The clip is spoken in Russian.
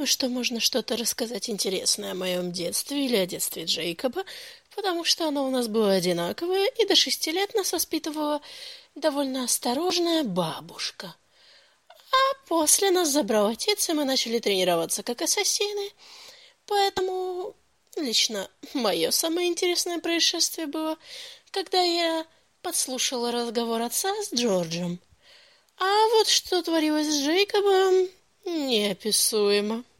думаю, что можно что-то рассказать интересное о моем детстве или о детстве Джейкоба, потому что оно у нас было одинаковое, и до 6 лет нас воспитывала довольно осторожная бабушка. А после нас забрал отец, и мы начали тренироваться как ассасины. Поэтому лично мое самое интересное происшествие было, когда я подслушала разговор отца с Джорджем. А вот что творилось с Джейкобом, неописуемо.